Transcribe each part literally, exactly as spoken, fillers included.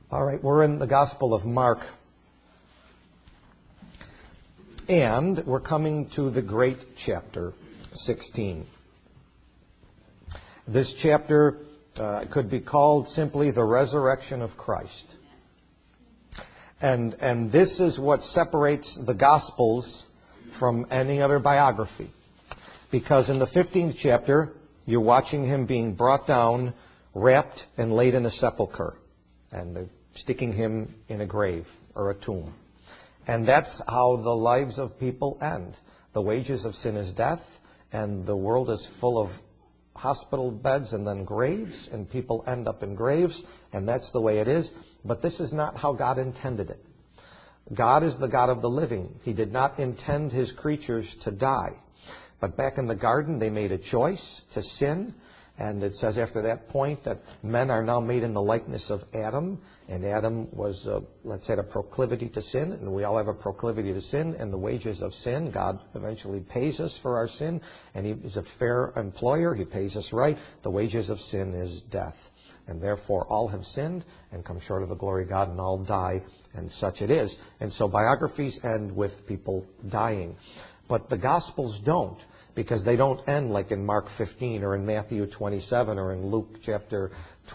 All right, we're in the Gospel of Mark, and we're coming to the great chapter sixteen. This chapter uh, could be called simply the resurrection of Christ. And, and this is what separates the Gospels from any other biography. Because in the fifteenth chapter, you're watching him being brought down, wrapped, and laid in a sepulcher. And they're sticking him in a grave or a tomb. And that's how the lives of people end. The wages of sin is death, and the world is full of hospital beds and then graves, and people end up in graves, and that's the way it is. But this is not how God intended it. God is the God of the living. He did not intend His creatures to die. But back in the garden, they made a choice to sin. And it says after that point that men are now made in the likeness of Adam. And Adam was, uh, let's say, a proclivity to sin. And we all have a proclivity to sin. And the wages of sin, God eventually pays us for our sin. And He is a fair employer. He pays us right. The wages of sin is death. And therefore all have sinned and come short of the glory of God, and all die. And such it is. And so biographies end with people dying. But the Gospels don't. Because they don't end like in Mark fifteen or in Matthew twenty-seven or in Luke chapter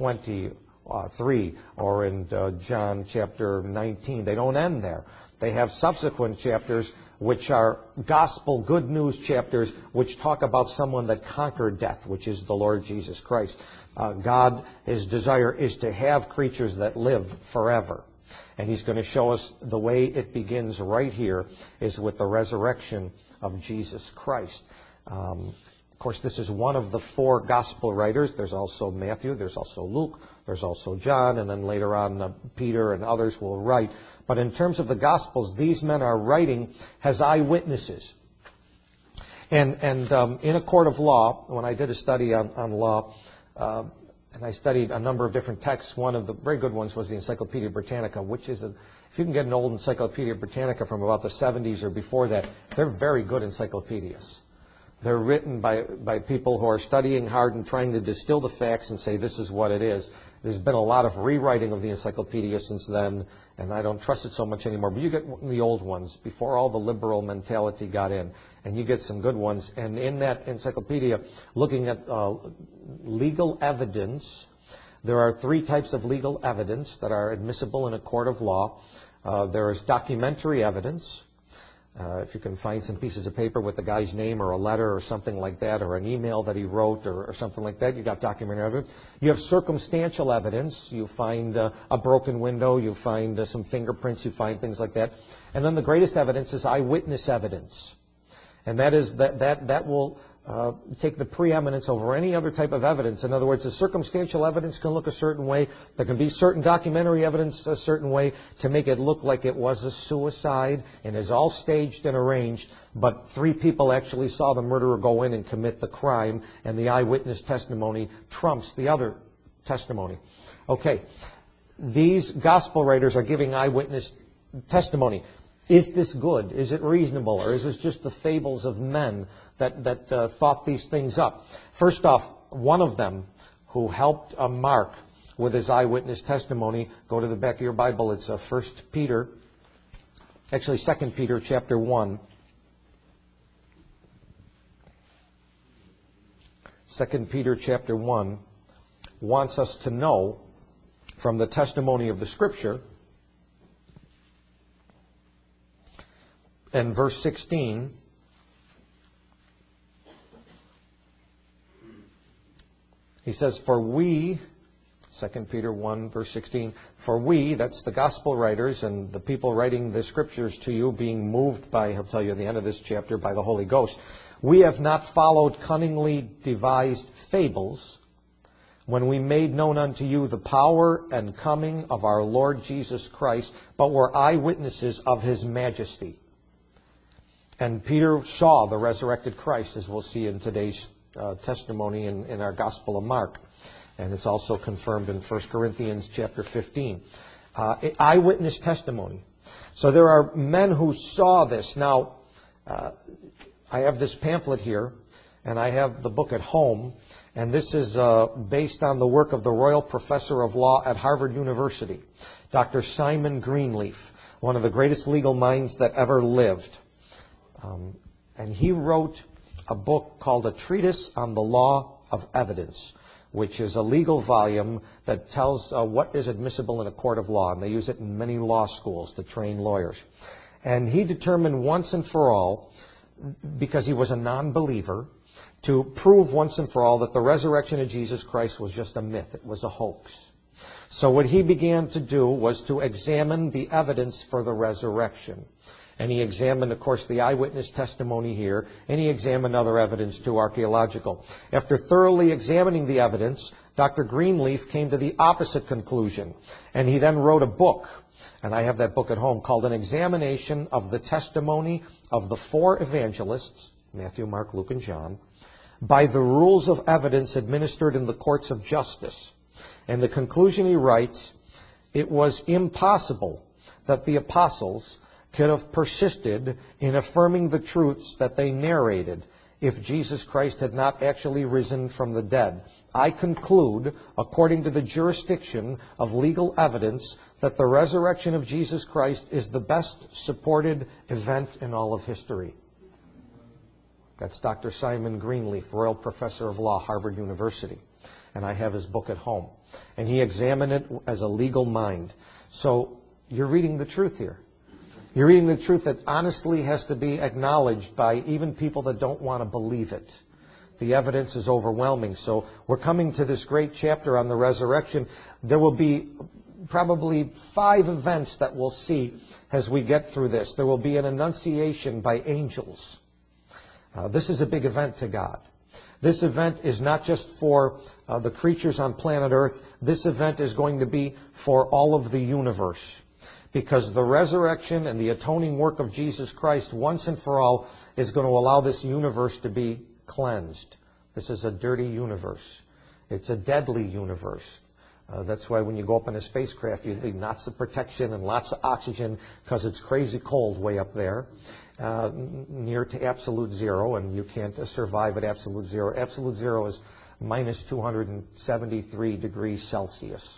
twenty-three or in uh, John chapter nineteen. They don't end there. They have subsequent chapters which are gospel good news chapters which talk about someone that conquered death, which is the Lord Jesus Christ. Uh, God, His desire is to have creatures that live forever. And He's going to show us the way it begins right here is with the resurrection of Jesus Christ. Um, of course, this is one of the four gospel writers. There's also Matthew, there's also Luke, there's also John, and then later on uh, Peter and others will write. But in terms of the Gospels, these men are writing as eyewitnesses. And, and um, in a court of law, when I did a study on, on law, uh, and I studied a number of different texts, one of the very good ones was the Encyclopedia Britannica, which is, a, if you can get an old Encyclopedia Britannica from about the seventies or before that, they're very good encyclopedias. They're written by, by people who are studying hard and trying to distill the facts and say this is what it is. There's been a lot of rewriting of the encyclopedia since then, and I don't trust it so much anymore. But you get the old ones before all the liberal mentality got in, and you get some good ones. And in that encyclopedia, looking at uh, legal evidence, there are three types of legal evidence that are admissible in a court of law. Uh, there is documentary evidence. Uh, if you can find some pieces of paper with the guy's name or a letter or something like that, or an email that he wrote or, or something like that, you got documentary evidence. You have circumstantial evidence. You find uh, a broken window. You find uh, some fingerprints. You find things like that. And then the greatest evidence is eyewitness evidence. And that is that that, that will uh, take the preeminence over any other type of evidence. In other words, the circumstantial evidence can look a certain way. There can be certain documentary evidence a certain way to make it look like it was a suicide and is all staged and arranged, but three people actually saw the murderer go in and commit the crime, and the eyewitness testimony trumps the other testimony. Okay, these gospel writers are giving eyewitness testimony. Is this good? Is it reasonable? Or is this just the fables of men that, that uh, thought these things up? First off, one of them who helped uh, Mark with his eyewitness testimony, go to the back of your Bible, it's uh, First Peter, actually Second Peter chapter one. Second Peter chapter one wants us to know from the testimony of the Scripture. And verse sixteen, he says, for we, Second Peter one, verse sixteen, for we, that's the gospel writers and the people writing the Scriptures to you, being moved by, he'll tell you at the end of this chapter, by the Holy Ghost, we have not followed cunningly devised fables when we made known unto you the power and coming of our Lord Jesus Christ, but were eyewitnesses of His majesty. And Peter saw the resurrected Christ, as we'll see in today's uh, testimony in, in our Gospel of Mark. And it's also confirmed in First Corinthians chapter fifteen. Uh, eyewitness testimony. So there are men who saw this. Now, uh, I have this pamphlet here, and I have the book at home. And this is uh, based on the work of the Royal Professor of Law at Harvard University, Doctor Simon Greenleaf, one of the greatest legal minds that ever lived. Um, and he wrote a book called A Treatise on the Law of Evidence, which is a legal volume that tells uh, what is admissible in a court of law. And they use it in many law schools to train lawyers. And he determined once and for all, because he was a non-believer, to prove once and for all that the resurrection of Jesus Christ was just a myth. It was a hoax. So what he began to do was to examine the evidence for the resurrection. And he examined, of course, the eyewitness testimony here, and he examined other evidence too, archaeological. After thoroughly examining the evidence, Doctor Greenleaf came to the opposite conclusion. And he then wrote a book, and I have that book at home, called An Examination of the Testimony of the Four Evangelists, Matthew, Mark, Luke, and John, by the rules of evidence administered in the courts of justice. And the conclusion he writes, it was impossible that the apostles could have persisted in affirming the truths that they narrated if Jesus Christ had not actually risen from the dead. I conclude, according to the jurisdiction of legal evidence, that the resurrection of Jesus Christ is the best supported event in all of history. That's Doctor Simon Greenleaf, Royal Professor of Law, Harvard University. And I have his book at home. And he examined it as a legal mind. So you're reading the truth here. You're reading the truth that honestly has to be acknowledged by even people that don't want to believe it. The evidence is overwhelming. So we're coming to this great chapter on the resurrection. There will be probably five events that we'll see as we get through this. There will be an annunciation by angels. Uh, this is a big event to God. This event is not just for uh, the creatures on planet Earth. This event is going to be for all of the universe. Because the resurrection and the atoning work of Jesus Christ once and for all is going to allow this universe to be cleansed. This is a dirty universe. It's a deadly universe. Uh, that's why when you go up in a spacecraft, you need lots of protection and lots of oxygen because it's crazy cold way up there, uh, near to absolute zero, and you can't uh, survive at absolute zero. Absolute zero is minus two hundred seventy-three degrees Celsius.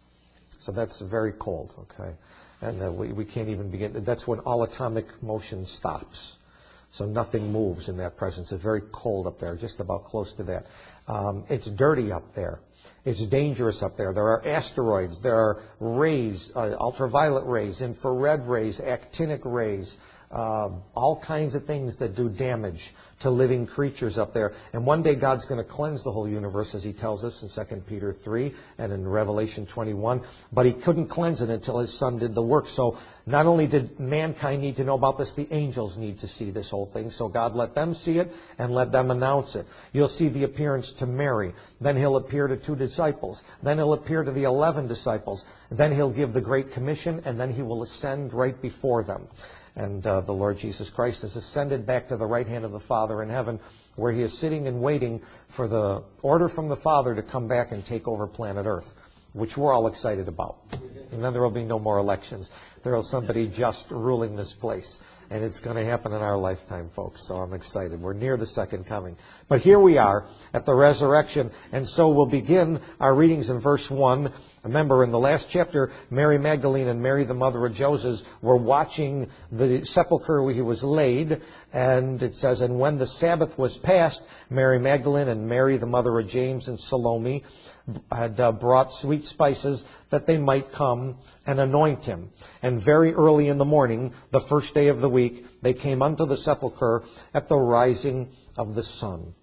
So that's very cold, okay? And uh, we, we can't even begin. That's when all atomic motion stops. So nothing moves in that presence. It's very cold up there, just about close to that. Um, it's dirty up there. It's dangerous up there. There are asteroids. There are rays, uh, ultraviolet rays, infrared rays, actinic rays, uh, all kinds of things that do damage to living creatures up there. And one day God's going to cleanse the whole universe, as he tells us in Second Peter three and in Revelation twenty-one. But he couldn't cleanse it until his Son did the work. So not only did mankind need to know about this, the angels need to see this whole thing. So God let them see it and let them announce it. You'll see the appearance to Mary. Then he'll appear to two disciples. Then he'll appear to the eleven disciples. Then he'll give the Great Commission, and then he will ascend right before them. And uh, the Lord Jesus Christ has ascended back to the right hand of the Father in heaven, where he is sitting and waiting for the order from the Father to come back and take over planet Earth, which we're all excited about. And then there will be no more elections. There will be somebody just ruling this place. And it's going to happen in our lifetime, folks. So I'm excited. We're near the second coming. But here we are at the resurrection. And so we'll begin our readings in verse one. Remember, in the last chapter, Mary Magdalene and Mary, the mother of Joseph, were watching the sepulchre where he was laid. And it says, and when the Sabbath was past, Mary Magdalene and Mary, the mother of James and Salome, had uh, brought sweet spices that they might come and anoint him. And very early in the morning, the first day of the week, they came unto the sepulchre at the rising of the sun.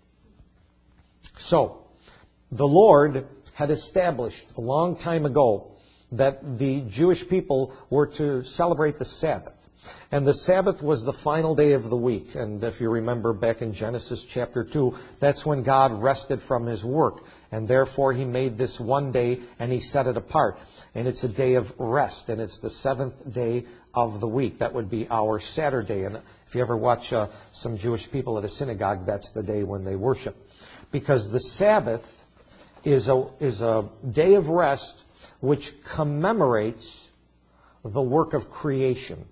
So, the Lord had established a long time ago that the Jewish people were to celebrate the Sabbath. And the Sabbath was the final day of the week. And if you remember back in Genesis chapter two, that's when God rested from his work. And therefore he made this one day and he set it apart. And it's a day of rest. And it's the seventh day of the week. That would be our Saturday. And if you ever watch uh, some Jewish people at a synagogue, that's the day when they worship. Because the Sabbath is a, is a day of rest which commemorates the work of creation.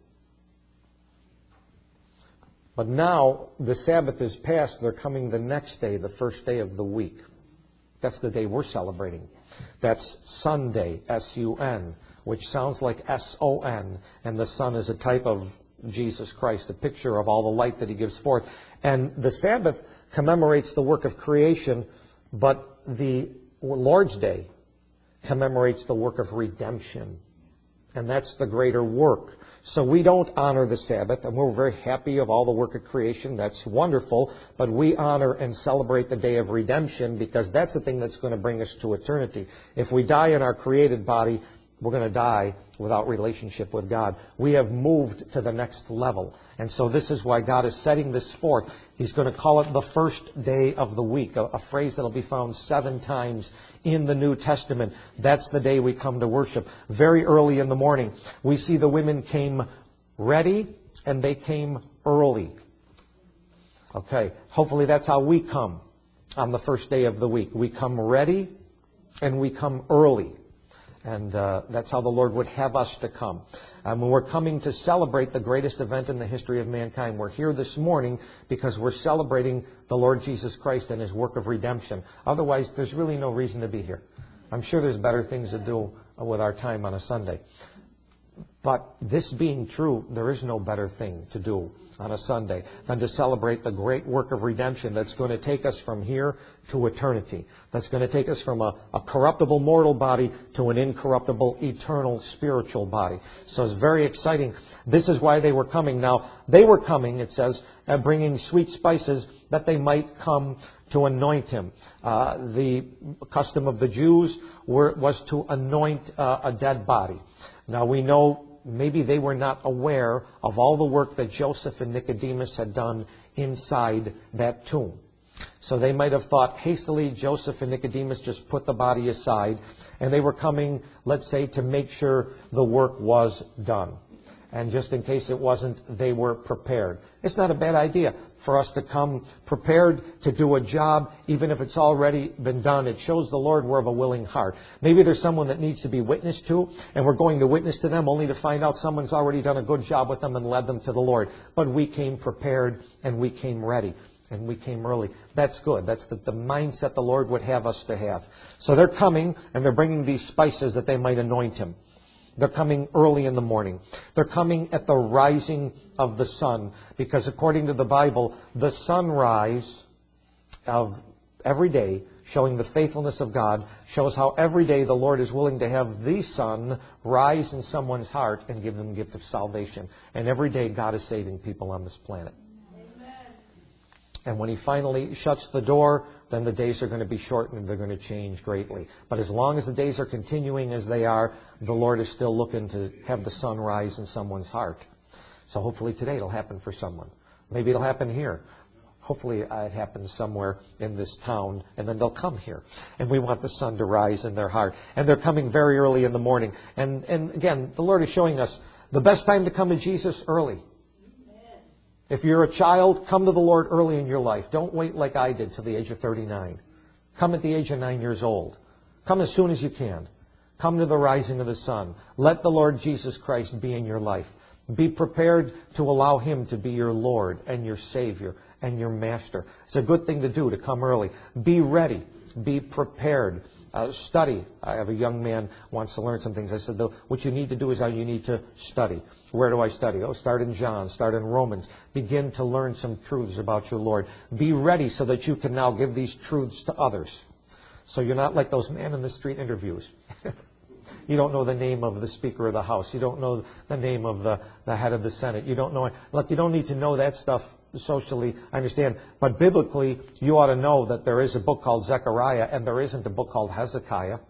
But now the Sabbath is past. They're coming the next day, the first day of the week. That's the day we're celebrating. That's Sunday, S U N, which sounds like S O N. And the sun is a type of Jesus Christ, a picture of all the light that he gives forth. And the Sabbath commemorates the work of creation, but the Lord's Day commemorates the work of redemption. And that's the greater work. So we don't honor the Sabbath, and we're very happy of all the work of creation. That's wonderful. But we honor and celebrate the day of redemption because that's the thing that's going to bring us to eternity. If we die in our created body, we're going to die without relationship with God. We have moved to the next level. And so this is why God is setting this forth. He's going to call it the first day of the week, a, a phrase that will be found seven times in the New Testament. That's the day we come to worship. Very early in the morning, we see the women came ready and they came early. Okay, hopefully that's how we come on the first day of the week. We come ready and we come early. And uh, that's how the Lord would have us to come. Um, when we're coming to celebrate the greatest event in the history of mankind, we're here this morning because we're celebrating the Lord Jesus Christ and his work of redemption. Otherwise, there's really no reason to be here. I'm sure there's better things to do with our time on a Sunday. But this being true, there is no better thing to do on a Sunday than to celebrate the great work of redemption that's going to take us from here to eternity. That's going to take us from a, a corruptible mortal body to an incorruptible eternal spiritual body. So it's very exciting. This is why they were coming. Now, they were coming, it says, uh, bringing sweet spices that they might come to anoint him. Uh, the custom of the Jews were, was to anoint uh, a dead body. Now we know maybe they were not aware of all the work that Joseph and Nicodemus had done inside that tomb. So they might have thought hastily Joseph and Nicodemus just put the body aside and they were coming, let's say, to make sure the work was done. And just in case it wasn't, they were prepared. It's not a bad idea for us to come prepared to do a job, even if it's already been done. It shows the Lord we're of a willing heart. Maybe there's someone that needs to be witnessed to, and we're going to witness to them only to find out someone's already done a good job with them and led them to the Lord. But we came prepared, and we came ready, and we came early. That's good. That's the, the mindset the Lord would have us to have. So they're coming, and they're bringing these spices that they might anoint him. They're coming early in the morning. They're coming at the rising of the sun. Because according to the Bible, the sunrise of every day, showing the faithfulness of God, shows how every day the Lord is willing to have the sun rise in someone's heart and give them the gift of salvation. And every day God is saving people on this planet. And when he finally shuts the door, then the days are going to be shortened and they're going to change greatly. But as long as the days are continuing as they are, the Lord is still looking to have the sun rise in someone's heart. So hopefully today it'll happen for someone. Maybe it'll happen here. Hopefully it happens somewhere in this town, and then they'll come here. And we want the sun to rise in their heart. And they're coming very early in the morning. And, and again, the Lord is showing us the best time to come to Jesus early. If you're a child, come to the Lord early in your life. Don't wait like I did till the age of thirty-nine. Come at the age of nine years old. Come as soon as you can. Come to the rising of the sun. Let the Lord Jesus Christ be in your life. Be prepared to allow him to be your Lord and your Savior and your Master. It's a good thing to do, to come early. Be ready. Be prepared. Uh, study. I have a young man who wants to learn some things. I said, what you need to do is how you need to study. Where do I study? Oh, start in John. Start in Romans. Begin to learn some truths about your Lord. Be ready so that you can now give these truths to others. So you're not like those man in the street interviews. You don't know the name of the Speaker of the House. You don't know the name of the, the head of the Senate. You don't know. Look, you don't need to know that stuff socially, I understand. But biblically, you ought to know that there is a book called Zechariah and there isn't a book called Hezekiah.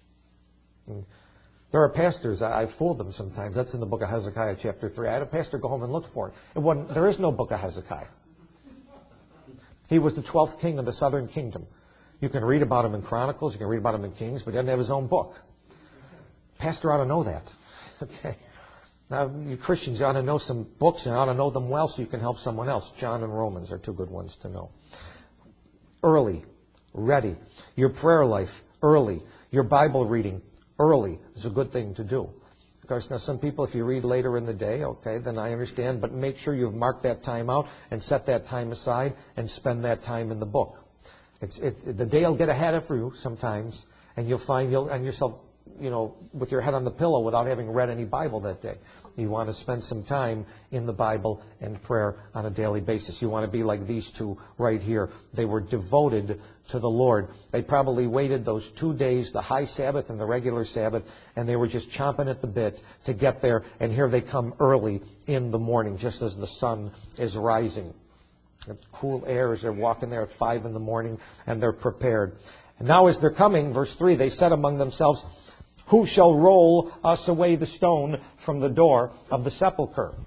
There are pastors, I, I fool them sometimes. That's in the book of Hezekiah, chapter three. I had a pastor go home and look for it. It wasn't, there is no book of Hezekiah. He was the twelfth king of the southern kingdom. You can read about him in Chronicles, you can read about him in Kings, but he doesn't have his own book. Pastor ought to know that. Okay. Now, you Christians ought to know some books and ought to know them well so you can help someone else. John and Romans are two good ones to know. Early. Ready. Your prayer life. Early. Your Bible reading. Early is a good thing to do. Of course, now some people, if you read later in the day, okay, then I understand. But make sure you've marked that time out and set that time aside and spend that time in the book. It's, it, the day will get ahead of you sometimes, and you'll find you'll and yourself, you know, with your head on the pillow without having read any Bible that day. You want to spend some time in the Bible and prayer on a daily basis. You want to be like these two right here. They were devoted to the Lord. They probably waited those two days, the high Sabbath and the regular Sabbath, and they were just chomping at the bit to get there. And here they come early in the morning, just as the sun is rising. It's cool air as they're walking there at five in the morning, and they're prepared. And now as they're coming, verse three, they said among themselves, "Who shall roll us away the stone from the door of the sepulchre?"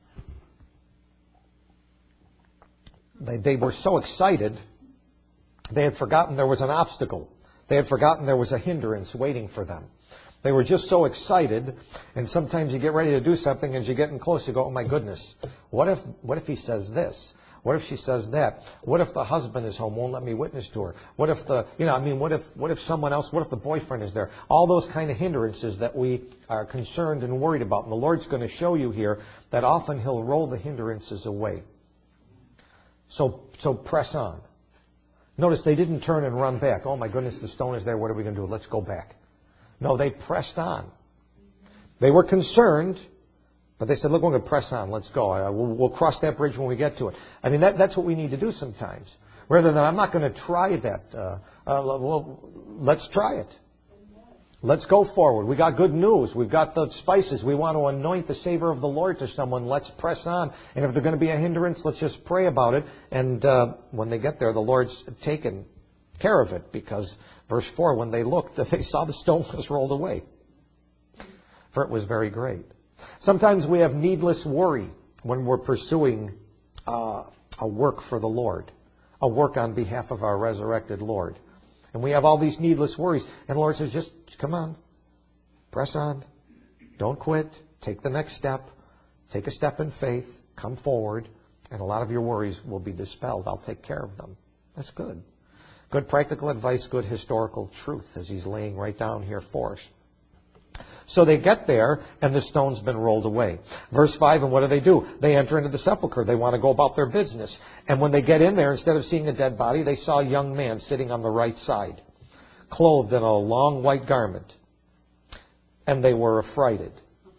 They, they were so excited, they had forgotten there was an obstacle. They had forgotten there was a hindrance waiting for them. They were just so excited, and sometimes you get ready to do something, and as you're getting close, you go, oh my goodness, what if, what if he says this? What if she says that? What if the husband is home, won't let me witness to her? What if the, you know, I mean, what if, what if someone else, what if the boyfriend is there? All those kind of hindrances that we are concerned and worried about. And the Lord's going to show you here that often He'll roll the hindrances away. So, so press on. Notice they didn't turn and run back. Oh my goodness, the stone is there. What are we going to do? Let's go back. No, they pressed on. They were concerned, but they said, look, we're going to press on. Let's go. Uh, we'll, we'll cross that bridge when we get to it. I mean, that, that's what we need to do sometimes. Rather than, I'm not going to try that. Uh, uh, well, let's try it. Let's go forward. We got good news. We've got the spices. We want to anoint the savor of the Lord to someone. Let's press on. And if there's going to be a hindrance, let's just pray about it. And uh, when they get there, the Lord's taken care of it. Because, verse four, when they looked, they saw the stone was rolled away. For it was very great. Sometimes we have needless worry when we're pursuing uh, a work for the Lord, a work on behalf of our resurrected Lord. And we have all these needless worries. And the Lord says, just come on, press on, don't quit, take the next step, take a step in faith, come forward, and a lot of your worries will be dispelled. I'll take care of them. That's good. Good practical advice, good historical truth, as He's laying right down here for us. So they get there, and the stone's been rolled away. Verse five, and what do they do? They enter into the sepulchre. They want to go about their business. And when they get in there, instead of seeing a dead body, they saw a young man sitting on the right side, clothed in a long white garment. And they were affrighted.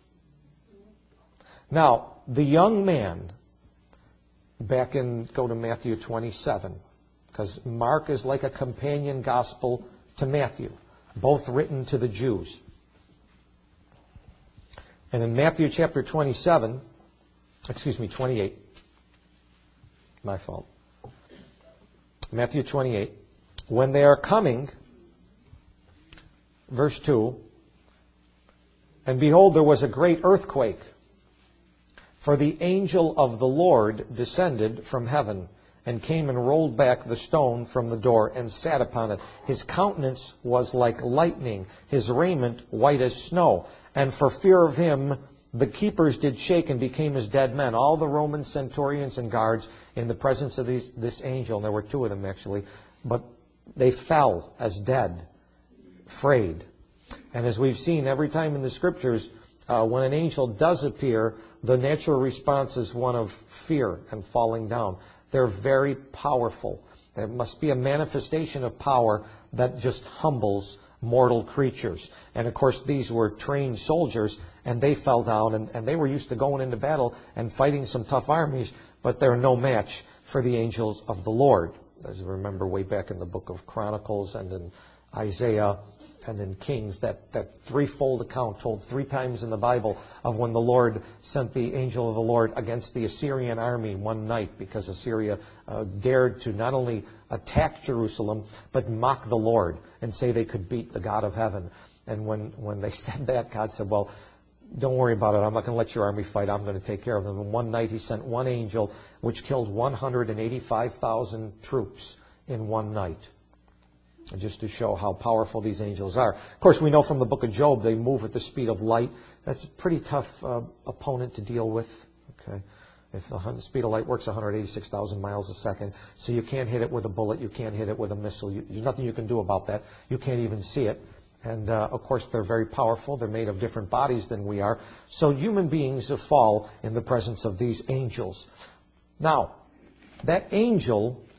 Now, the young man, back in, go to Matthew twenty-seven, because Mark is like a companion gospel to Matthew, both written to the Jews. And in Matthew chapter twenty-seven, excuse me, twenty-eight, my fault. Matthew twenty-eight, when they are coming, verse two, and behold, there was a great earthquake, for the angel of the Lord descended from heaven, and came and rolled back the stone from the door, and sat upon it. His countenance was like lightning, his raiment white as snow. And for fear of him, the keepers did shake and became as dead men. All the Roman centurions and guards in the presence of these, this angel, and there were two of them actually, but they fell as dead, afraid. And as we've seen every time in the Scriptures, uh, when an angel does appear, the natural response is one of fear and falling down. They're very powerful. There must be a manifestation of power that just humbles mortal creatures. And of course, these were trained soldiers, and they fell down, and, and they were used to going into battle and fighting some tough armies, but they're no match for the angels of the Lord. As you remember way back in the book of Chronicles and in Isaiah and in Kings, that, that threefold account told three times in the Bible of when the Lord sent the angel of the Lord against the Assyrian army one night, because Assyria uh, dared to not only attack Jerusalem, but mock the Lord and say they could beat the God of heaven. And when, when they said that, God said, well, don't worry about it. I'm not going to let your army fight. I'm going to take care of them. And one night He sent one angel, which killed one hundred eighty-five thousand troops in one night. Just to show how powerful these angels are. Of course, we know from the book of Job, they move at the speed of light. That's a pretty tough uh, opponent to deal with. Okay, if the speed of light works one hundred eighty-six thousand miles a second, so you can't hit it with a bullet, you can't hit it with a missile. You, there's nothing you can do about that. You can't even see it. And uh, of course, they're very powerful. They're made of different bodies than we are. So human beings fall in the presence of these angels. Now, that angel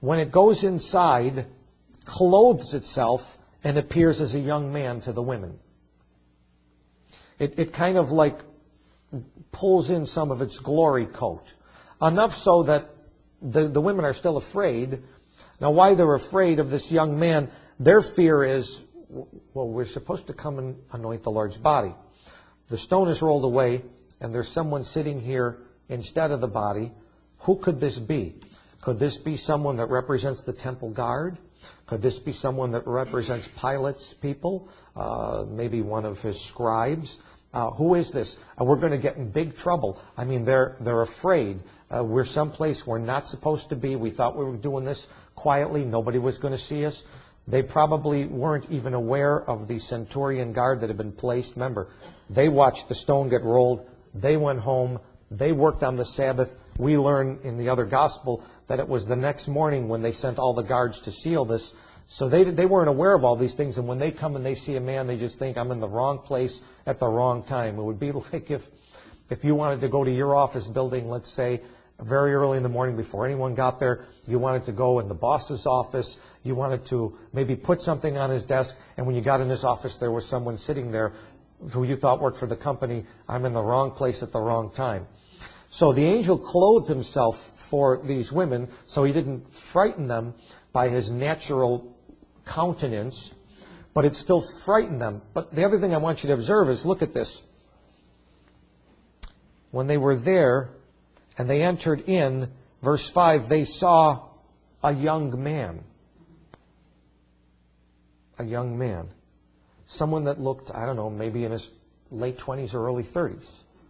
when it goes inside, clothes itself and appears as a young man to the women. It, it kind of like pulls in some of its glory coat. Enough so that the, the women are still afraid. Now, why they're afraid of this young man, their fear is, well, we're supposed to come and anoint the Lord's body. The stone is rolled away, and there's someone sitting here instead of the body. Who could this be? Could this be someone that represents the temple guard? Could this be someone that represents Pilate's people? Uh, maybe one of his scribes? Uh, who is this? Uh, we're going to get in big trouble. I mean, they're they're afraid. Uh, we're someplace we're not supposed to be. We thought we were doing this quietly. Nobody was going to see us. They probably weren't even aware of the centurion guard that had been placed. Remember, they watched the stone get rolled. They went home. They worked on the Sabbath. We learn in the other gospel that it was the next morning when they sent all the guards to seal this. So they they weren't aware of all these things. And when they come and they see a man, they just think, I'm in the wrong place at the wrong time. It would be like if, if you wanted to go to your office building, let's say, very early in the morning before anyone got there. You wanted to go in the boss's office. You wanted to maybe put something on his desk. And when you got in his office, there was someone sitting there who you thought worked for the company. I'm in the wrong place at the wrong time. So the angel clothed himself for these women so he didn't frighten them by his natural countenance, but it still frightened them. But the other thing I want you to observe is, look at this. When they were there and they entered in, verse five, they saw a young man. A young man. Someone that looked, I don't know, maybe in his late twenties or early thirties.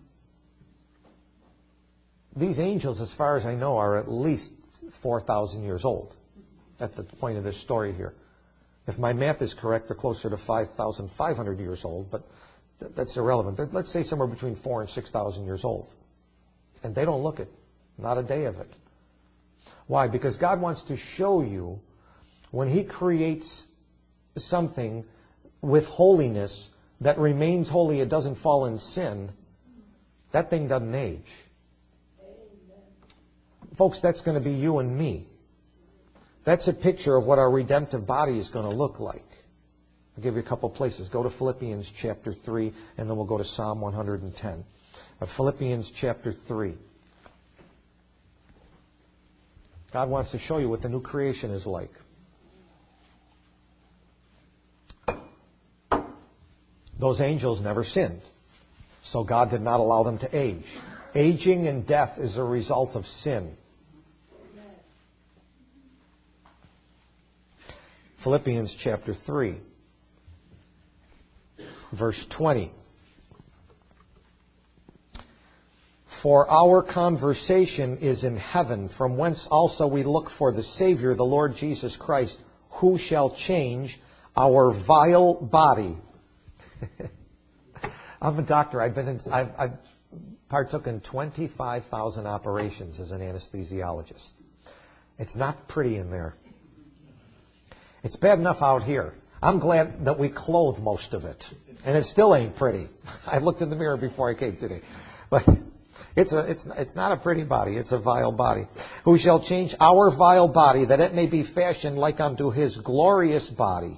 These angels, as far as I know, are at least four thousand years old at the point of this story here. If my math is correct, they're closer to five thousand five hundred years old, but th- that's irrelevant. They're, let's say somewhere between four and six thousand years old. And they don't look it. Not a day of it. Why? Because God wants to show you when He creates something with holiness that remains holy, it doesn't fall in sin, that thing doesn't age. Folks, that's going to be you and me. That's a picture of what our redemptive body is going to look like. I'll give you a couple places. Go to Philippians chapter three, and then we'll go to Psalm one hundred ten. Uh, Philippians chapter three. God wants to show you what the new creation is like. Those angels never sinned, so God did not allow them to age. Aging and death is a result of sin. Philippians chapter three, verse twenty. For our conversation is in heaven, from whence also we look for the Savior, the Lord Jesus Christ, who shall change our vile body. I'm a doctor. I've been in, I've, I've partook in twenty-five thousand operations as an anesthesiologist. It's not pretty in there. It's bad enough out here. I'm glad that we clothe most of it. And it still ain't pretty. I looked in the mirror before I came today. But it's a, it's, it's not a pretty body. It's a vile body. Who shall change our vile body, that it may be fashioned like unto His glorious body.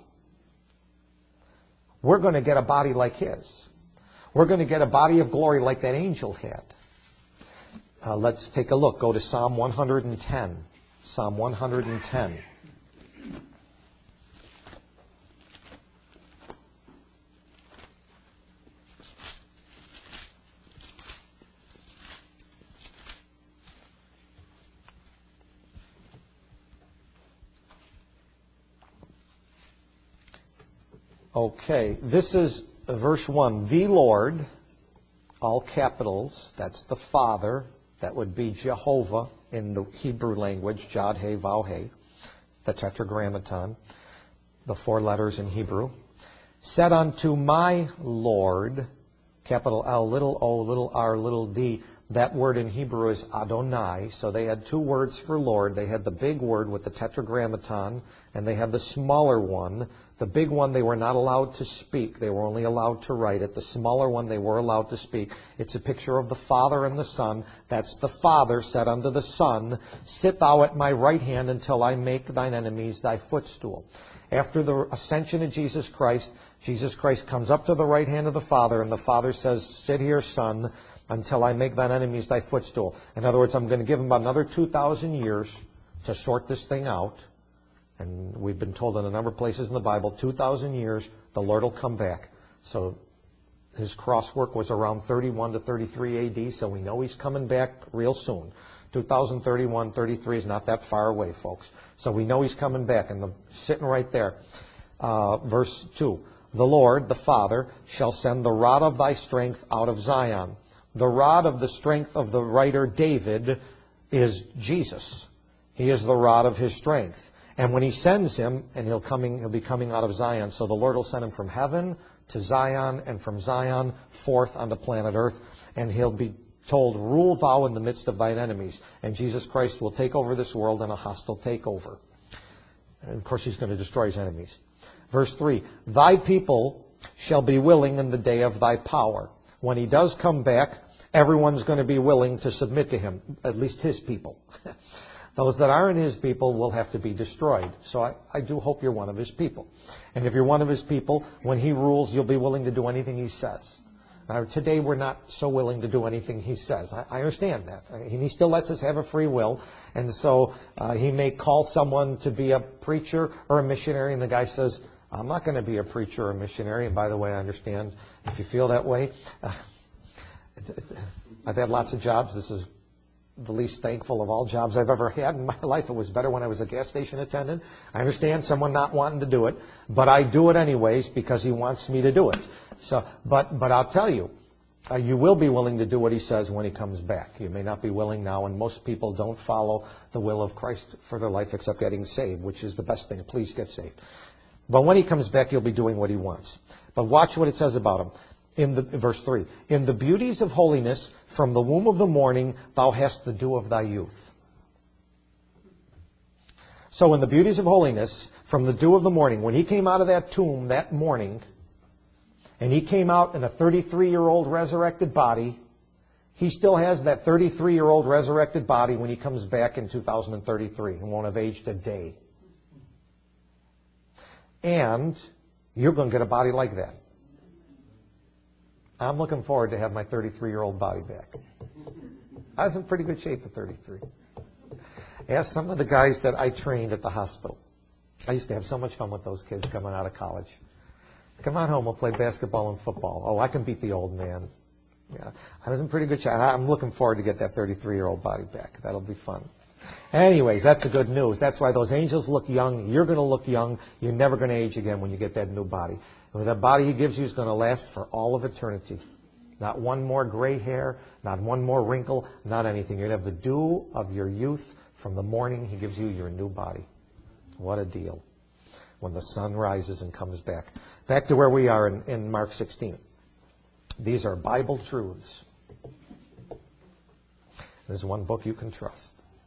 We're going to get a body like His. We're going to get a body of glory like that angel had. Uh, let's take a look. Go to Psalm one hundred ten. Psalm one hundred ten. Okay, this is verse one. The Lord, all capitals, that's the Father. That would be Jehovah in the Hebrew language, Jod He Vav He, the Tetragrammaton, the four letters in Hebrew. Said unto my Lord, capital L, little o, little r, little d, That word in Hebrew is Adonai. So they had two words for Lord. They had the big word with the tetragrammaton, and they had the smaller one. The big one they were not allowed to speak. They were only allowed to write it. The smaller one they were allowed to speak. It's a picture of the Father and the Son. That's the Father said unto the Son, sit thou at my right hand until I make thine enemies thy footstool. After the ascension of Jesus Christ, Jesus Christ comes up to the right hand of the Father, and the Father says, sit here, Son, until I make thine enemies thy footstool. In other words, I'm going to give him about another two thousand years to sort this thing out. And we've been told in a number of places in the Bible, two thousand years, the Lord will come back. So his cross work was around thirty-one to thirty-three A D, so we know he's coming back real soon. two thousand thirty-one, thirty-three is not that far away, folks. So we know he's coming back, and the, sitting right there. Uh, verse two, the Lord, the Father, shall send the rod of thy strength out of Zion. The rod of the strength of the writer David is Jesus. He is the rod of his strength. And when he sends him, and he'll coming, he'll be coming out of Zion, so the Lord will send him from heaven to Zion, and from Zion forth onto planet Earth, and he'll be told, rule thou in the midst of thine enemies. And Jesus Christ will take over this world in a hostile takeover. And of course, he's going to destroy his enemies. Verse three, thy people shall be willing in the day of thy power. When he does come back, everyone's going to be willing to submit to him, at least his people. Those that aren't his people will have to be destroyed. So I, I do hope you're one of his people. And if you're one of his people, when he rules, you'll be willing to do anything he says. Now, today we're not so willing to do anything he says. I, I understand that. And he still lets us have a free will. And so uh, he may call someone to be a preacher or a missionary, and the guy says, I'm not going to be a preacher or a missionary. And by the way, I understand if you feel that way. Uh, I've had lots of jobs. This is the least thankful of all jobs I've ever had in my life. It was better when I was a gas station attendant. I understand someone not wanting to do it, but I do it anyways because he wants me to do it. So, but but I'll tell you, uh, you will be willing to do what he says when he comes back. You may not be willing now, and most people don't follow the will of Christ for their life except getting saved, which is the best thing. Please get saved. But when he comes back, you'll be doing what he wants. But watch what it says about him. In the, verse three, in the beauties of holiness, from the womb of the morning, thou hast the dew of thy youth. So in the beauties of holiness, from the dew of the morning, when he came out of that tomb that morning, and he came out in a thirty-three-year-old resurrected body, he still has that thirty-three-year-old resurrected body when he comes back in two thousand thirty-three. He won't have aged a day. And you're going to get a body like that. I'm looking forward to have my thirty-three-year-old body back. I was in pretty good shape at thirty-three. Ask some of the guys that I trained at the hospital. I used to have so much fun with those kids coming out of college. Come on home, we'll play basketball and football. Oh, I can beat the old man. Yeah, I was in pretty good shape. I'm looking forward to get that thirty-three-year-old body back. That'll be fun. Anyways, that's the good news. That's why those angels look young. You're going to look young. You're never going to age again when you get that new body. And that body he gives you is going to last for all of eternity. Not one more gray hair, not one more wrinkle, not anything. You're going to have the dew of your youth from the morning he gives you your new body. What a deal. When the sun rises and comes back. Back to where we are in, in Mark sixteen. These are Bible truths. There's one book you can trust.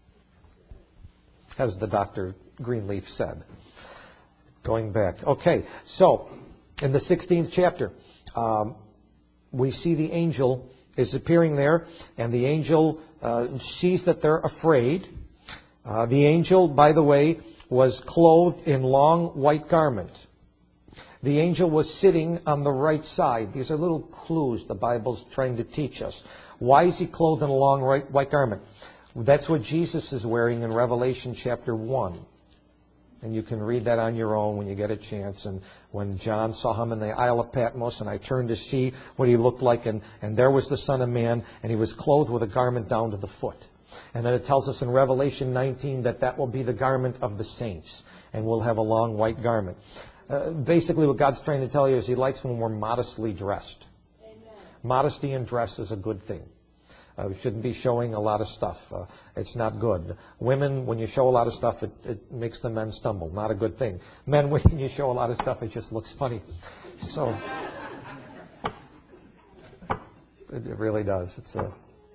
As the Doctor Greenleaf said. Going back. Okay, so in the sixteenth chapter, um, we see the angel is appearing there, and the angel uh, sees that they're afraid. Uh, the angel, by the way, was clothed in long white garment. The angel was sitting on the right side. These are little clues the Bible's trying to teach us. Why is he clothed in a long white garment? That's what Jesus is wearing in Revelation chapter one. And you can read that on your own when you get a chance. And when John saw him in the Isle of Patmos, and I turned to see what he looked like, and, and there was the Son of Man, and he was clothed with a garment down to the foot. And then it tells us in Revelation nineteen that that will be the garment of the saints, and we'll have a long white garment. Uh, basically what God's trying to tell you is he likes when we're modestly dressed. Amen. Modesty in dress is a good thing. Uh, we shouldn't be showing a lot of stuff. Uh, it's not good. Women, when you show a lot of stuff, it, it makes the men stumble. Not a good thing. Men, when you show a lot of stuff, it just looks funny. So, it, it really does. It's a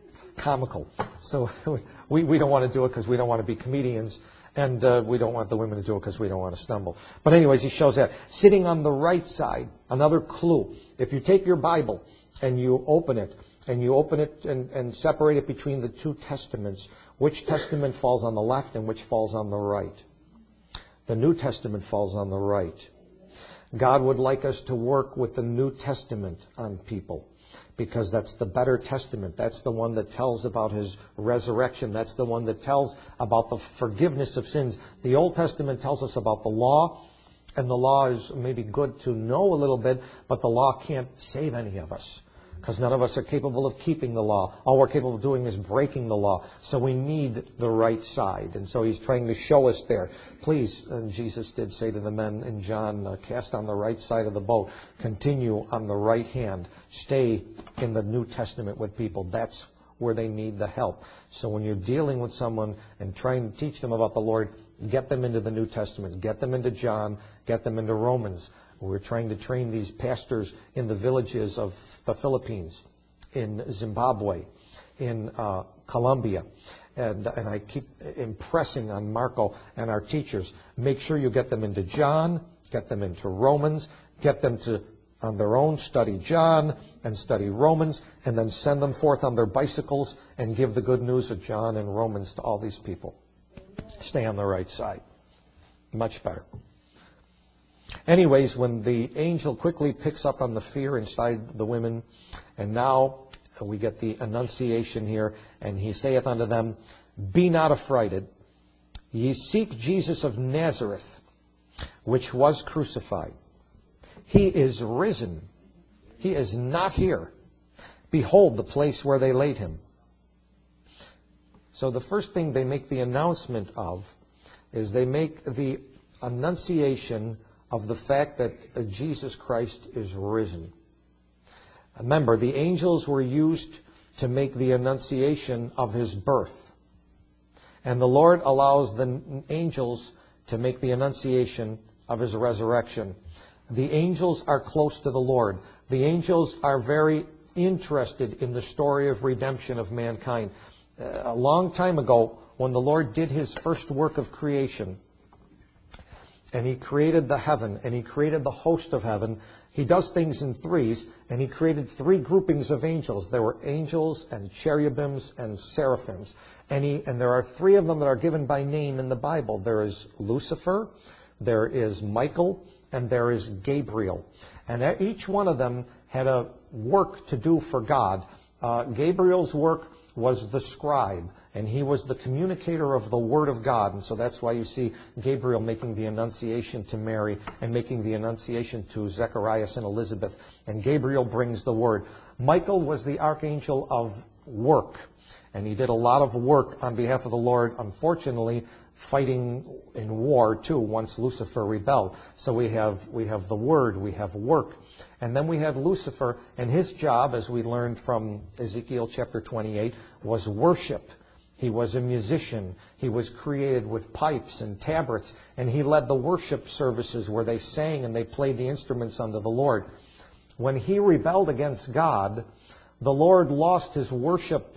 comical. So we, we don't want to do it because we don't want to be comedians. And uh, we don't want the women to do it because we don't want to stumble. But anyways, he shows that. Sitting on the right side, another clue. If you take your Bible and you open it, and you open it and, and separate it between the two testaments, which testament falls on the left and which falls on the right? The New Testament falls on the right. God would like us to work with the New Testament on people, because that's the better testament. That's the one that tells about His resurrection. That's the one that tells about the forgiveness of sins. The Old Testament tells us about the law, and the law is maybe good to know a little bit, but the law can't save any of us, because none of us are capable of keeping the law. All we're capable of doing is breaking the law. So we need the right side. And so He's trying to show us there. Please, and Jesus did say to the men in John, uh, cast on the right side of the boat. Continue on the right hand. Stay in the New Testament with people. That's where they need the help. So when you're dealing with someone and trying to teach them about the Lord, get them into the New Testament. Get them into John. Get them into Romans. We're trying to train these pastors in the villages of the Philippines, in Zimbabwe, in uh, Colombia. And, and I keep impressing on Marco and our teachers, make sure you get them into John, get them into Romans, get them to, on their own, study John and study Romans, and then send them forth on their bicycles and give the good news of John and Romans to all these people. Stay on the right side. Much better. Anyways, when the angel quickly picks up on the fear inside the women, and now we get the annunciation here, and he saith unto them, be not affrighted. Ye seek Jesus of Nazareth, which was crucified. He is risen. He is not here. Behold the place where they laid him. So the first thing they make the announcement of is they make the annunciation of the fact that Jesus Christ is risen. Remember, the angels were used to make the annunciation of His birth. And the Lord allows the angels to make the annunciation of His resurrection. The angels are close to the Lord. The angels are very interested in the story of redemption of mankind. A long time ago, when the Lord did His first work of creation, and He created the heaven, and He created the host of heaven, He does things in threes, and He created three groupings of angels. There were angels and cherubims and seraphims. And, he, and there are three of them that are given by name in the Bible. There is Lucifer, there is Michael, and there is Gabriel. And each one of them had a work to do for God. Uh, Gabriel's work was the scribe, and he was the communicator of the Word of God. And so that's why you see Gabriel making the annunciation to Mary and making the annunciation to Zacharias and Elizabeth. And Gabriel brings the Word. Michael was the archangel of work, and he did a lot of work on behalf of the Lord, unfortunately, fighting in war too once Lucifer rebelled. So we have we have the Word, we have work. And then we have Lucifer, and his job, as we learned from Ezekiel chapter twenty-eight, was worship. He was a musician. He was created with pipes and tabrets, and he led the worship services where they sang and they played the instruments unto the Lord. When he rebelled against God, the Lord lost His worship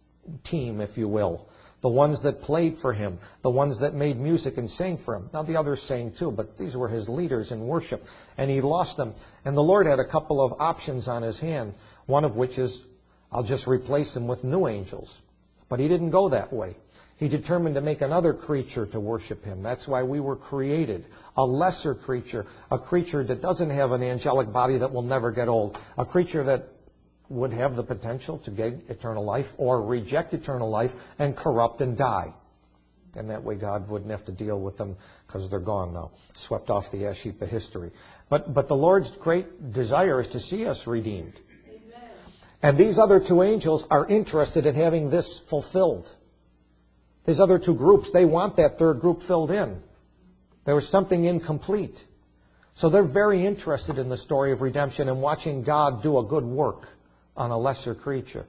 team, if you will. The ones that played for Him, the ones that made music and sang for Him. Now the others sang too, but these were His leaders in worship. And He lost them. And the Lord had a couple of options on His hand, one of which is, I'll just replace them with new angels. But He didn't go that way. He determined to make another creature to worship Him. That's why we were created. A lesser creature, a creature that doesn't have an angelic body that will never get old, a creature that would have the potential to gain eternal life or reject eternal life and corrupt and die. And that way God wouldn't have to deal with them because they're gone now, swept off the ash heap of history. But, but the Lord's great desire is to see us redeemed. Amen. And these other two angels are interested in having this fulfilled. These other two groups, they want that third group filled in. There was something incomplete. So they're very interested in the story of redemption and watching God do a good work on a lesser creature.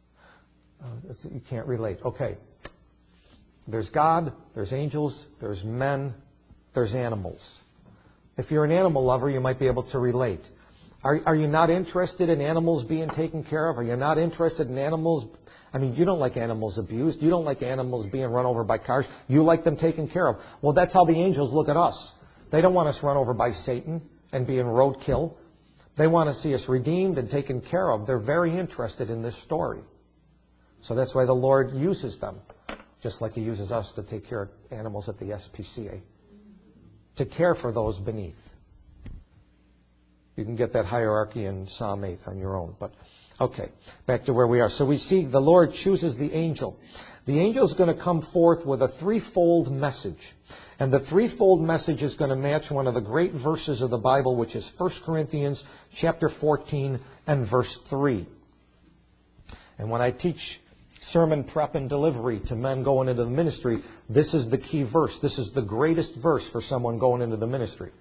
Uh, you can't relate. Okay. There's God, there's angels, there's men, there's animals. If you're an animal lover, you might be able to relate. Are, are you not interested in animals being taken care of? Are you not interested in animals? I mean, you don't like animals abused. You don't like animals being run over by cars. You like them taken care of. Well, that's how the angels look at us. They don't want us run over by Satan and being roadkill. They want to see us redeemed and taken care of. They're very interested in this story. So that's why the Lord uses them, just like He uses us to take care of animals at the S P C A, to care for those beneath. You can get that hierarchy in Psalm eight on your own. But okay, back to where we are. So we see the Lord chooses the angel. The angel is going to come forth with a threefold message. And the threefold message is going to match one of the great verses of the Bible, which is First Corinthians chapter fourteen and verse three. And when I teach sermon prep and delivery to men going into the ministry, this is the key verse. This is the greatest verse for someone going into the ministry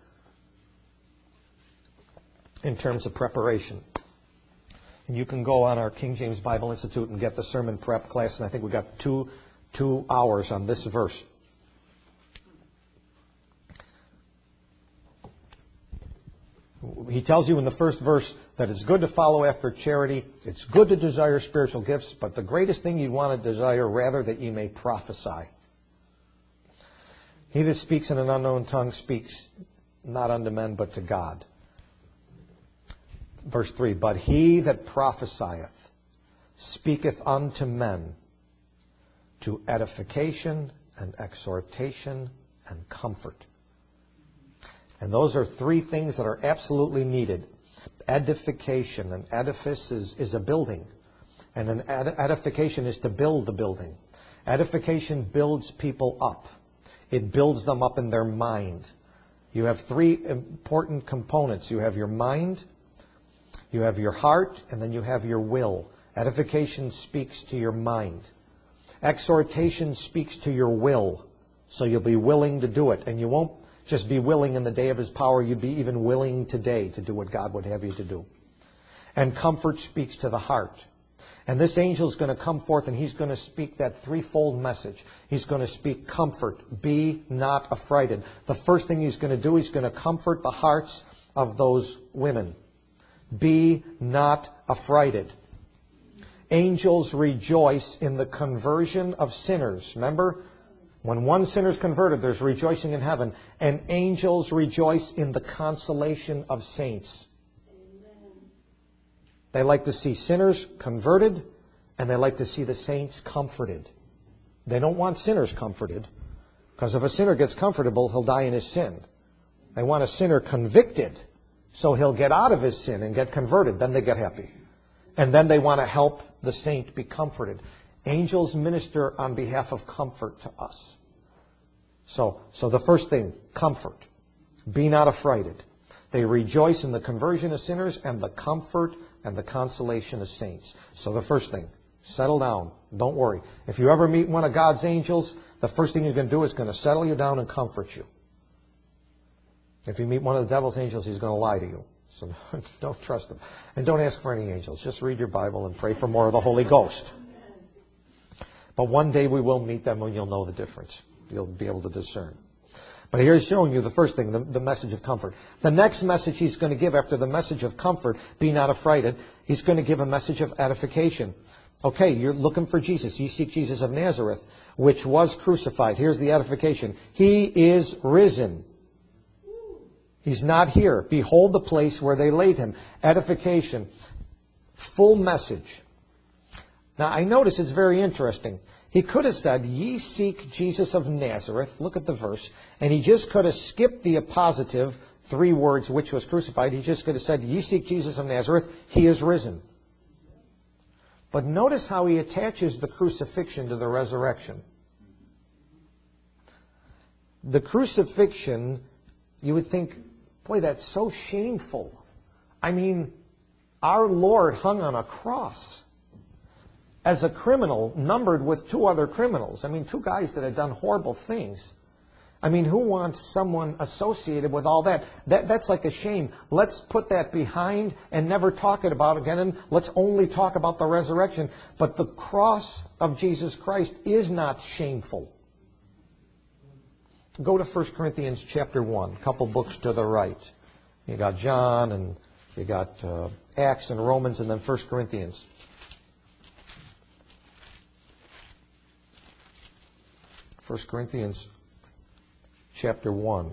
in terms of preparation. And you can go on our King James Bible Institute and get the sermon prep class, and I think we got two, two hours on this verse. He tells you in the first verse that it's good to follow after charity. It's good to desire spiritual gifts, but the greatest thing you want to desire, rather, that you may prophesy. He that speaks in an unknown tongue speaks not unto men, but to God. Verse three, but he that prophesieth speaketh unto men to edification and exhortation and comfort. And those are three things that are absolutely needed. Edification. An edifice is, is a building. And an ed- edification is to build the building. Edification builds people up. It builds them up in their mind. You have three important components. You have your mind, you have your heart, and then you have your will. Edification speaks to your mind. Exhortation speaks to your will. So you'll be willing to do it. And you won't just be willing in the day of His power. You'd be even willing today to do what God would have you to do. And comfort speaks to the heart. And this angel is going to come forth and he's going to speak that threefold message. He's going to speak comfort. Be not affrighted. The first thing he's going to do, he's going to comfort the hearts of those women. Be not affrighted. Angels rejoice in the conversion of sinners. Remember? When one sinner is converted, there's rejoicing in heaven. And angels rejoice in the consolation of saints. Amen. They like to see sinners converted, and they like to see the saints comforted. They don't want sinners comforted, because if a sinner gets comfortable, he'll die in his sin. They want a sinner convicted, so he'll get out of his sin and get converted. Then they get happy. And then they want to help the saint be comforted. Angels minister on behalf of comfort to us. So, so the first thing, comfort. Be not affrighted. They rejoice in the conversion of sinners and the comfort and the consolation of saints. So the first thing, settle down. Don't worry. If you ever meet one of God's angels, the first thing he's going to do is going to settle you down and comfort you. If you meet one of the devil's angels, he's going to lie to you. So don't trust him. And don't ask for any angels. Just read your Bible and pray for more of the Holy Ghost. But one day we will meet them and you'll know the difference. You'll be able to discern. But here he's showing you the first thing, the, the message of comfort. The next message he's going to give after the message of comfort, be not affrighted, he's going to give a message of edification. Okay, you're looking for Jesus. You seek Jesus of Nazareth, which was crucified. Here's the edification. He is risen. He's not here. Behold the place where they laid him. Edification. Full message. Now, I notice it's very interesting. He could have said, ye seek Jesus of Nazareth. Look at the verse. And he just could have skipped the appositive, three words, which was crucified. He just could have said, ye seek Jesus of Nazareth. He is risen. But notice how he attaches the crucifixion to the resurrection. The crucifixion, you would think, boy, that's so shameful. I mean, our Lord hung on a cross as a criminal, numbered with two other criminals. I mean, two guys that had done horrible things. I mean, who wants someone associated with all that? that? That's like a shame. Let's put that behind and never talk it about again, and let's only talk about the resurrection. But the cross of Jesus Christ is not shameful. Go to First Corinthians chapter one, a couple books to the right. You got John and You got uh, Acts and Romans and then First Corinthians. First Corinthians chapter one.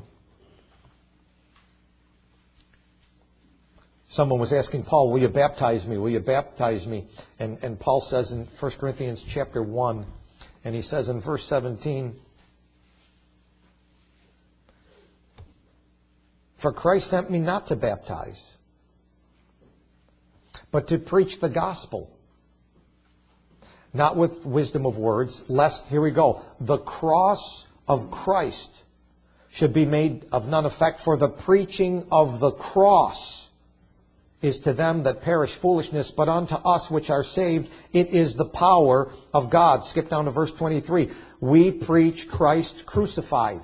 Someone was asking Paul, will you baptize me? Will you baptize me? And, and Paul says in First Corinthians chapter one, and he says in verse seventeen, for Christ sent me not to baptize, but to preach the gospel, not with wisdom of words, lest, here we go, the cross of Christ should be made of none effect, for the preaching of the cross is to them that perish foolishness, but unto us which are saved, it is the power of God. Skip down to verse twenty-three. We preach Christ crucified.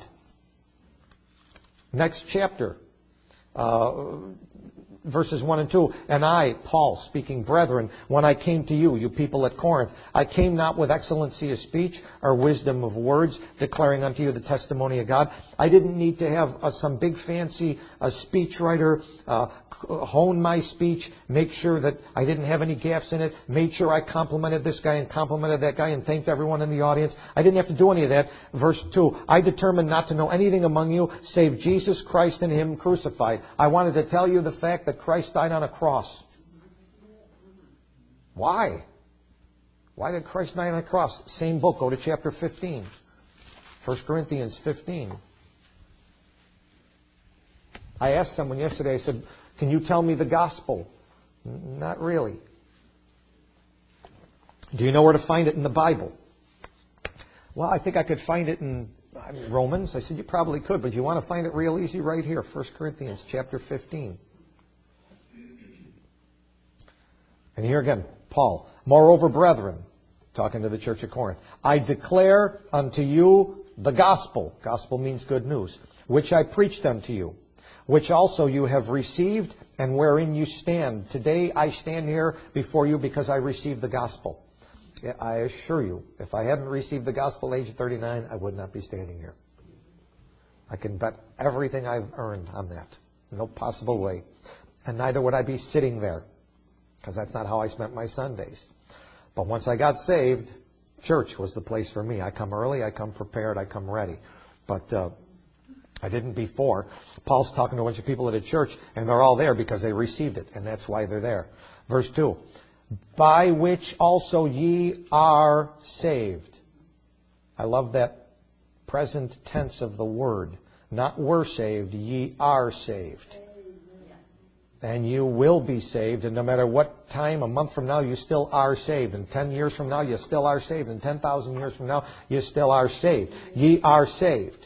Next chapter, uh, verses one and two. And I, Paul, speaking, brethren, when I came to you, you people at Corinth, I came not with excellency of speech or wisdom of words, declaring unto you the testimony of God. I didn't need to have uh, some big fancy uh, speechwriter uh, hone my speech, make sure that I didn't have any gaffes in it, made sure I complimented this guy and complimented that guy and thanked everyone in the audience. I didn't have to do any of that. Verse two, I determined not to know anything among you save Jesus Christ and Him crucified. I wanted to tell you the fact that Christ died on a cross. Why? Why did Christ die on a cross? Same book, go to chapter fifteen. First Corinthians fifteen. I asked someone yesterday, I said, can you tell me the gospel? Not really. Do you know where to find it in the Bible? Well, I think I could find it in Romans. I said, you probably could, but you want to find it real easy right here, First Corinthians chapter fifteen. And here again, Paul, moreover, brethren, talking to the church of Corinth, I declare unto you the gospel. Gospel means good news, which I preached unto you, which also you have received and wherein you stand. Today I stand here before you because I received the gospel. I assure you, if I hadn't received the gospel at age thirty-nine, I would not be standing here. I can bet everything I've earned on that. No possible way. And neither would I be sitting there, because that's not how I spent my Sundays. But once I got saved, church was the place for me. I come early, I come prepared, I come ready. But uh, I didn't before. Paul's talking to a bunch of people at a church, and they're all there because they received it, and that's why they're there. Verse two, by which also ye are saved. I love that present tense of the word. Not were saved, ye are saved. And you will be saved, and no matter what time, a month from now, you still are saved. And ten years from now, you still are saved. And ten thousand years from now, you still are saved. Ye are saved.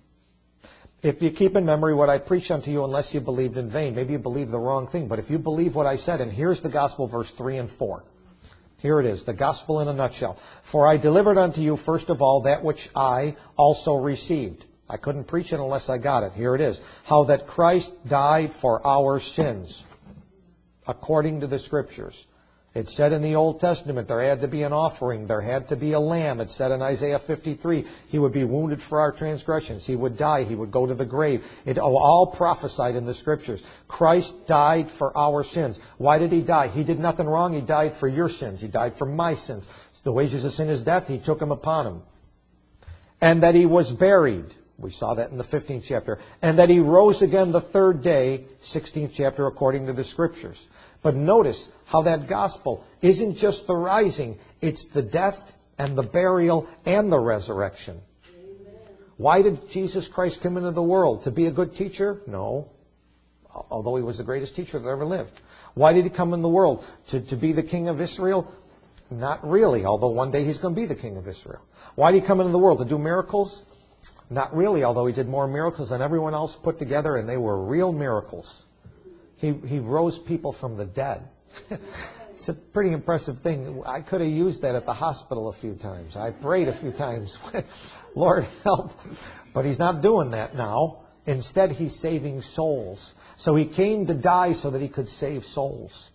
If you keep in memory what I preached unto you, unless you believed in vain. Maybe you believed the wrong thing, but if you believe what I said, and here's the gospel, verse three and four. Here it is, the gospel in a nutshell. For I delivered unto you, first of all, that which I also received. I couldn't preach it unless I got it. Here it is. How that Christ died for our sins, according to the Scriptures. It said in the Old Testament there had to be an offering. There had to be a lamb. It said in Isaiah fifty-three, He would be wounded for our transgressions. He would die. He would go to the grave. It all prophesied in the Scriptures. Christ died for our sins. Why did He die? He did nothing wrong. He died for your sins. He died for my sins. The wages of sin is death. He took them upon Him. And that He was buried. We saw that in the fifteenth chapter. And that He rose again the third day, sixteenth chapter, according to the Scriptures. But notice how that gospel isn't just the rising, it's the death and the burial and the resurrection. Amen. Why did Jesus Christ come into the world? To be a good teacher? No. Although He was the greatest teacher that ever lived. Why did He come in the world? To, to be the King of Israel? Not really, although one day He's going to be the King of Israel. Why did He come into the world? To do miracles? Not really, although He did more miracles than everyone else put together, and they were real miracles. He, he rose people from the dead. It's a pretty impressive thing. I could have used that at the hospital a few times. I prayed a few times. Lord, help. But He's not doing that now. Instead, He's saving souls. So He came to die so that He could save souls.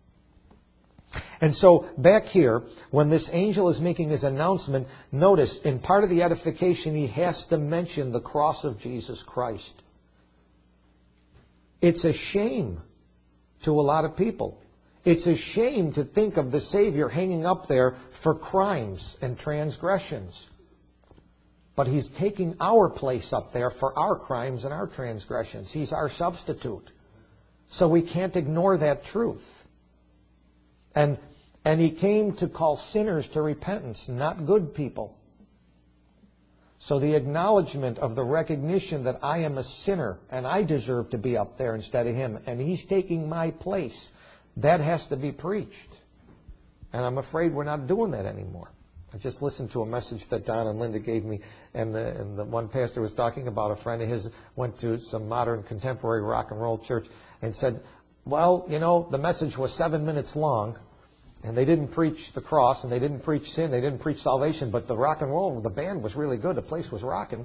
And so, back here, when this angel is making his announcement, notice, in part of the edification, he has to mention the cross of Jesus Christ. It's a shame to a lot of people. It's a shame to think of the Savior hanging up there for crimes and transgressions. But He's taking our place up there for our crimes and our transgressions. He's our substitute. So we can't ignore that truth. And, and He came to call sinners to repentance, not good people. So the acknowledgement of the recognition that I am a sinner and I deserve to be up there instead of Him, and He's taking my place, that has to be preached. And I'm afraid we're not doing that anymore. I just listened to a message that Don and Linda gave me, and the, and the one pastor was talking about a friend of his went to some modern contemporary rock and roll church and said, well, you know, the message was seven minutes long, and they didn't preach the cross, and they didn't preach sin, they didn't preach salvation, but the rock and roll, the band was really good, the place was rocking.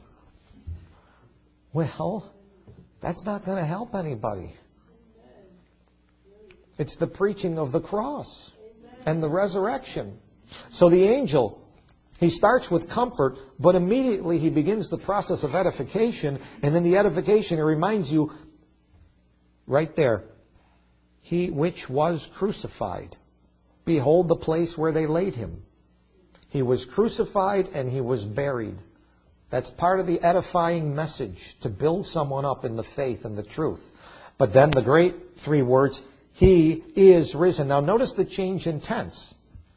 Well, that's not going to help anybody. It's the preaching of the cross and the resurrection. So the angel, he starts with comfort, but immediately he begins the process of edification. And in the edification, it reminds you right there, He which was crucified. Behold the place where they laid Him. He was crucified and He was buried. That's part of the edifying message, to build someone up in the faith and the truth. But then the great three words, He is risen. Now notice the change in tense.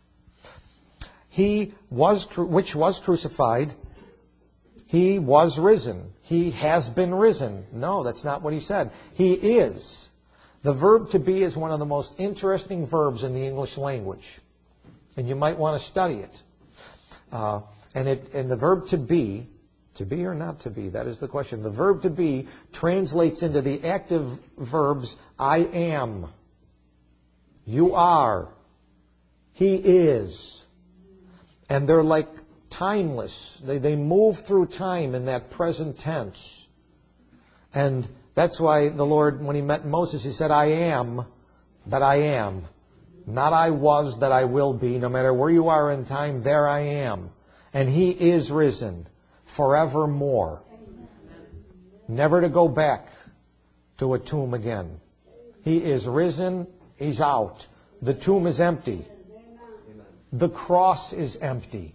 He was, which was crucified, He was risen. He has been risen. No, that's not what he said. He is. The verb to be is one of the most interesting verbs in the English language. And you might want to study it. Uh, and, it and the verb to be, to be or not to be, that is the question. The verb to be translates into the active verbs I am. You are. He is. And they're like timeless. They, they move through time in that present tense. And that's why the Lord, when He met Moses, He said, I am that I am. Not I was that I will be. No matter where you are in time, there I am. And He is risen forevermore. Never to go back to a tomb again. He is risen. He's out. The tomb is empty. The cross is empty.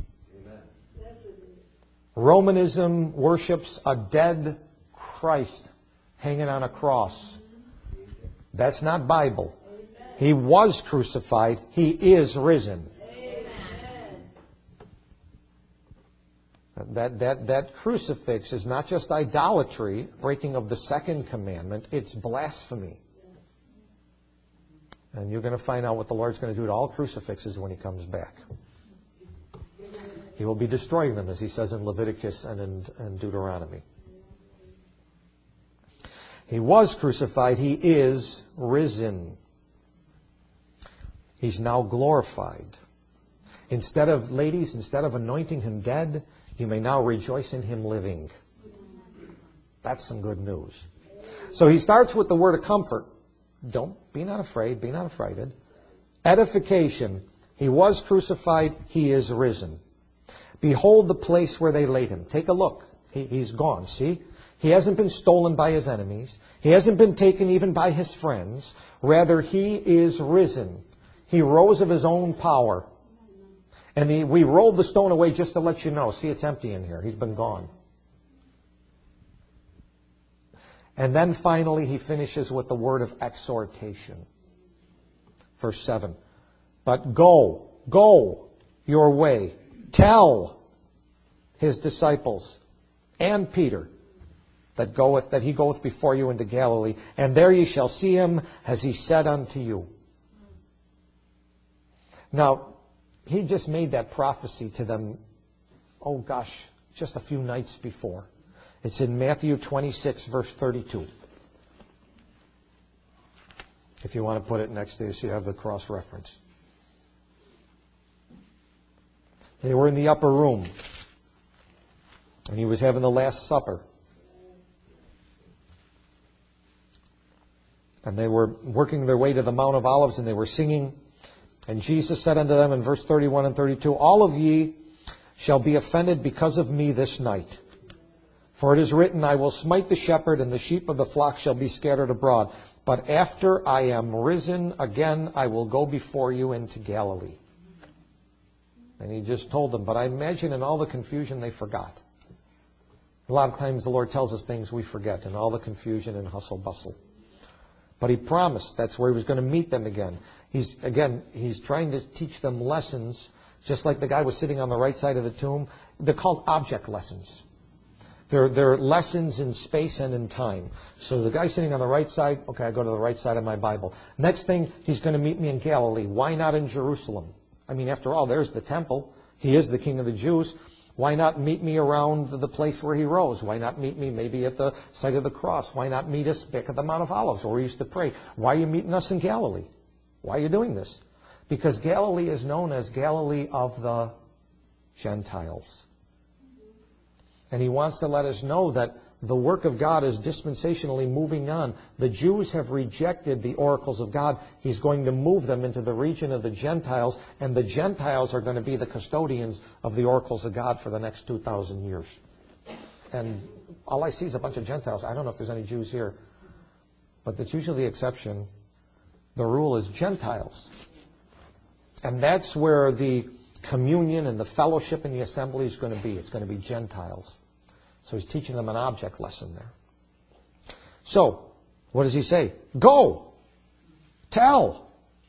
Romanism worships a dead Christ hanging on a cross. That's not Bible. He was crucified. He is risen. That, that, that crucifix is not just idolatry, breaking of the second commandment. It's blasphemy. And you're going to find out what the Lord's going to do to all crucifixes when He comes back. He will be destroying them, as He says in Leviticus and in, in Deuteronomy. He was crucified. He is risen. He's now glorified. Instead of, ladies, instead of anointing Him dead, you may now rejoice in Him living. That's some good news. So he starts with the word of comfort. Don't, be not afraid, be not affrighted. Edification. He was crucified, He is risen. Behold the place where they laid Him. Take a look. He, he's gone, see? He hasn't been stolen by His enemies. He hasn't been taken even by His friends. Rather, He is risen. He rose of His own power. And the, we rolled the stone away just to let you know. See, it's empty in here. He's been gone. And then finally, he finishes with the word of exhortation. Verse seven. But go, go your way. Tell His disciples and Peter that goeth, that He goeth before you into Galilee, and there ye shall see Him as He said unto you. Now, He just made that prophecy to them, oh gosh, just a few nights before. It's in Matthew twenty-six, verse thirty-two. If you want to put it next to you so you have the cross reference. They were in the upper room, and He was having the Last Supper. And they were working their way to the Mount of Olives, and they were singing. And Jesus said unto them in verse thirty-one and thirty-two, all of ye shall be offended because of me this night. For it is written, I will smite the shepherd, and the sheep of the flock shall be scattered abroad. But after I am risen again, I will go before you into Galilee. And he just told them, but I imagine in all the confusion they forgot. A lot of times the Lord tells us things we forget in all the confusion and hustle bustle. But he promised that's where he was going to meet them again. He's again, he's trying to teach them lessons, just like the guy was sitting on the right side of the tomb. They're called object lessons. They're, they're lessons in space and in time. So the guy sitting on the right side, okay, I go to the right side of my Bible. Next thing, he's going to meet me in Galilee. Why not in Jerusalem? I mean, after all, there's the temple. He is the King of the Jews. Why not meet me around the place where he rose? Why not meet me maybe at the site of the cross? Why not meet us back at the Mount of Olives where we used to pray? Why are you meeting us in Galilee? Why are you doing this? Because Galilee is known as Galilee of the Gentiles. And he wants to let us know that the work of God is dispensationally moving on. The Jews have rejected the oracles of God. He's going to move them into the region of the Gentiles, and the Gentiles are going to be the custodians of the oracles of God for the next two thousand years. And all I see is a bunch of Gentiles. I don't know if there's any Jews here, but that's usually the exception. The rule is Gentiles. And that's where the communion and the fellowship in the assembly is going to be. It's going to be Gentiles. So he's teaching them an object lesson there. So, what does he say? Go. Tell.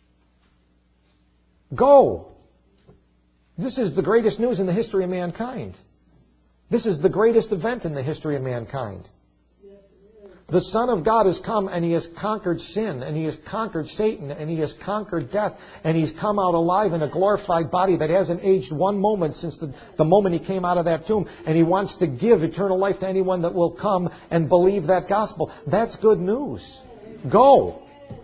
Go. This is the greatest news in the history of mankind. This is the greatest event in the history of mankind. The Son of God has come and he has conquered sin and he has conquered Satan and he has conquered death and he's come out alive in a glorified body that hasn't aged one moment since the, the moment he came out of that tomb, and he wants to give eternal life to anyone that will come and believe that gospel. That's good news. Go.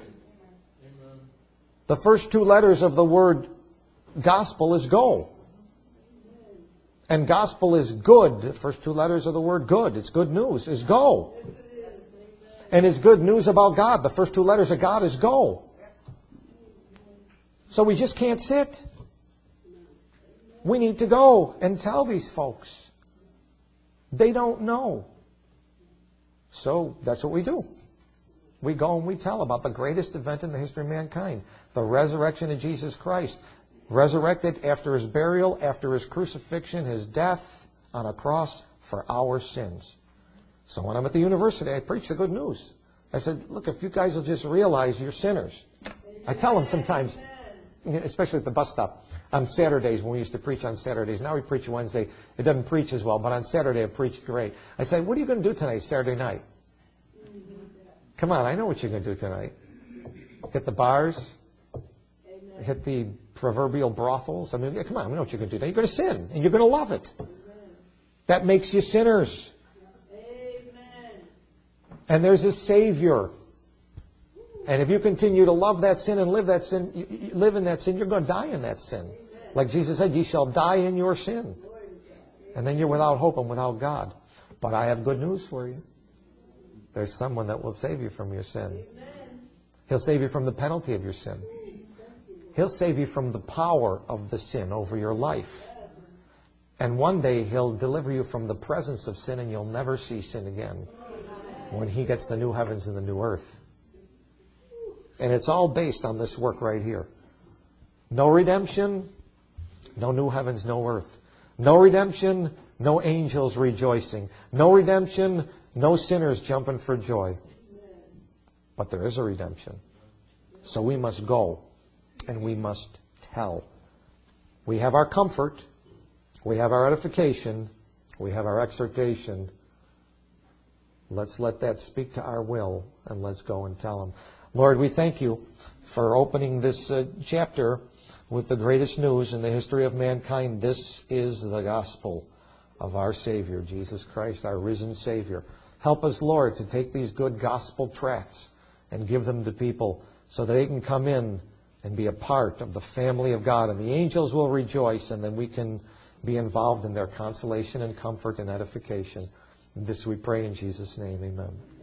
The first two letters of the word gospel is go. And gospel is good. The first two letters of the word good, it's good news, is go. And it's good news about God. The first two letters of God is go. So we just can't sit. We need to go and tell these folks. They don't know. So that's what we do. We go and we tell about the greatest event in the history of mankind. The resurrection of Jesus Christ. Resurrected after his burial, after his crucifixion, his death on a cross for our sins. So when I'm at the university, I preach the good news. I said, look, if you guys will just realize you're sinners. I tell them sometimes, especially at the bus stop, on Saturdays when we used to preach on Saturdays. Now we preach Wednesday. It doesn't preach as well, but on Saturday it preached great. I said, what are you going to do tonight, Saturday night? Come on, I know what you're going to do tonight. Hit the bars. Hit the proverbial brothels. I mean, come on, we know what you're going to do tonight. You're going to sin, and you're going to love it. That makes you sinners. And there's a Savior. And if you continue to love that sin and live that sin, you, you live in that sin, you're going to die in that sin. Like Jesus said, ye shall die in your sin. And then you're without hope and without God. But I have good news for you. There's someone that will save you from your sin. He'll save you from the penalty of your sin. He'll save you from the power of the sin over your life. And one day He'll deliver you from the presence of sin and you'll never see sin again. When He gets the new heavens and the new earth. And it's all based on this work right here. No redemption, no new heavens, no earth. No redemption, no angels rejoicing. No redemption, no sinners jumping for joy. But there is a redemption. So we must go and we must tell. We have our comfort. We have our edification. We have our exhortation. Let's let that speak to our will, and let's go and tell them. Lord, we thank you for opening this uh, chapter with the greatest news in the history of mankind. This is the gospel of our Savior, Jesus Christ, our risen Savior. Help us, Lord, to take these good gospel tracts and give them to people so that they can come in and be a part of the family of God. And the angels will rejoice, and then we can be involved in their consolation and comfort and edification. This we pray in Jesus' name. Amen.